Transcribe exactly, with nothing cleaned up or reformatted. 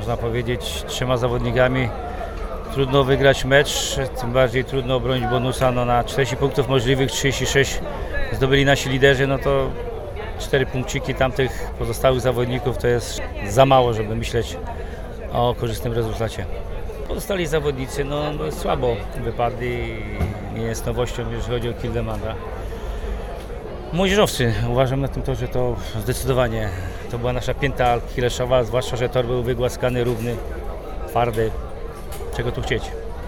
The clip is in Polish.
można powiedzieć, trzema zawodnikami. Trudno wygrać mecz, tym bardziej trudno obronić bonusa. No, na czterdzieści punktów możliwych, trzydzieści sześć zdobyli nasi liderzy, no to cztery punkciki tamtych pozostałych zawodników to jest za mało, żeby myśleć o korzystnym rezultacie. Pozostali zawodnicy no, no słabo wypadli, nie jest nowością, jeżeli chodzi o Kildemanda. Młodzieżowcy, uważam na tym torze to zdecydowanie to była nasza pięta achilleszowa, zwłaszcza że tor był wygłaskany, równy, twardy. Czego tu chcieć?